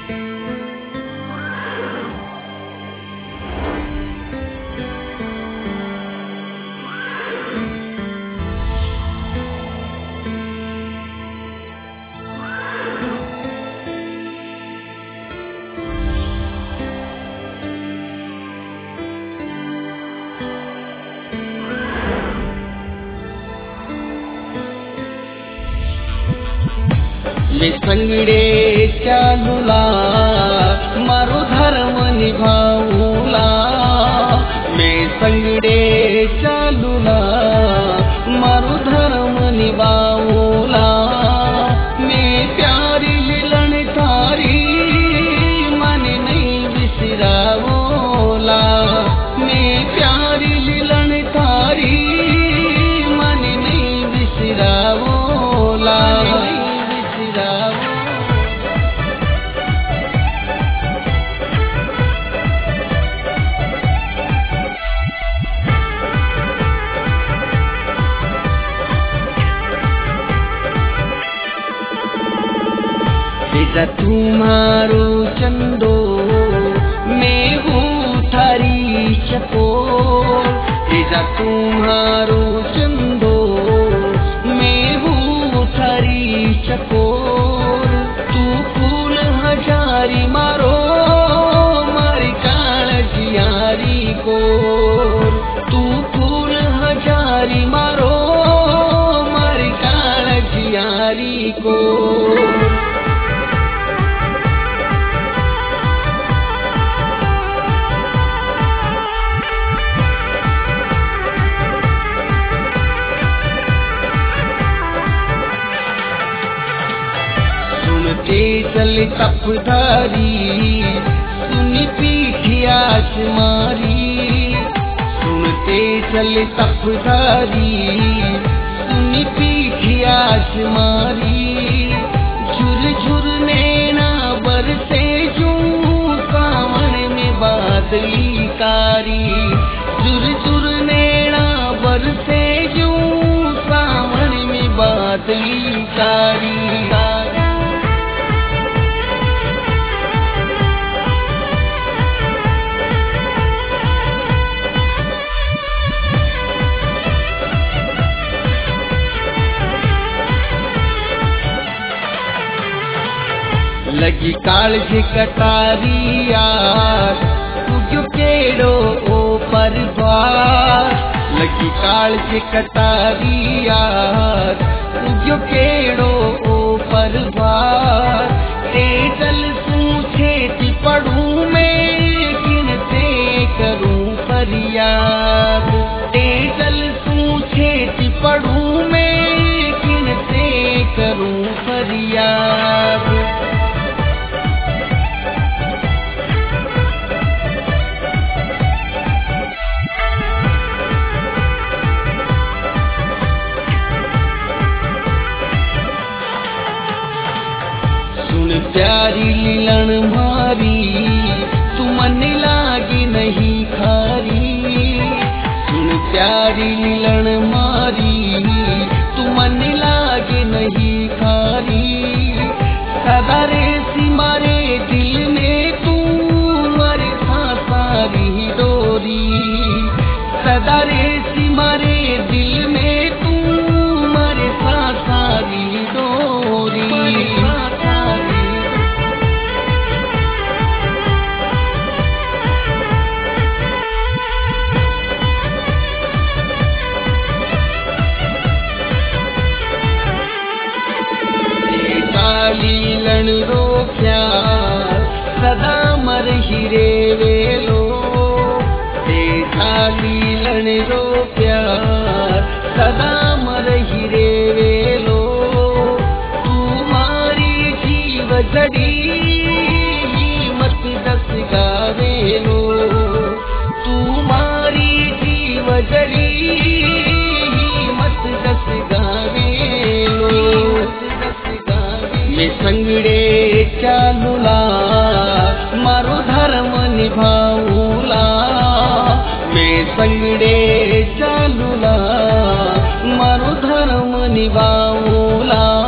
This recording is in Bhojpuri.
मैं संगड़े चालूला मारो धर्म निभाऊला। मैं संगड़े चालूला मारो धर्म निभाऊला। मैं प्यारी लिलन थारी मन नहीं बिसरावोला। मैं प्यारी लिलन थारी मन नहीं बिसरावोला। तेजा तुम्हारो चंदो मैं हूँ थारी चकोर। तेजा तुम्हारो चंदो मैं हूँ थारी चकोर। तू फूल हजारी मारो मारी काळजियारी कोर। तू फूल हजारी मारो मारी काळजियारी कोर। चल तपधारी सुनी पीठियास मारी। सुनते चल तपधारी सुनी पीठियास मारी। झुर झुर नैना बरसे जूं सावन में बादली कारी। झुर झुर नैना बरसे जूं सावन में बादली कारी। लगी काळजी कटारी यार तुझो केड़ो ओ परवार। लगी काळजी कटारी यार तुझो केड़ो ओ परवार। तेजल सू छेती पढ़ूं मैं गिनते करूं फरियाद। तेजल सू छेती पढ़ूं मैं गिनते करूं फरियाद। प्यारी लीलन मारी तू मन लागी नहीं खारी। सुन प्यारी लीलन मारी तू मन लागे नहीं खारी। सदा रेसी मारे दिल में तू मारे सारी डोरी। सदा रेसी मारे दिल में तू मारे सारी डोरी। लीलन रो प्यार सदा मर हिरे वेलो। देखा लीलन रो प्यार सदा मर हिरे वेलो। तुम्हारी जीव जड़ी मत दस गावेलो। तुम्हारी जीव जड़ी मत दस गावेलो। मैं संगड़े चालूला मारो धर्म निभाऊला। मैं संगड़े चालूला मारो धर्म निभाऊला।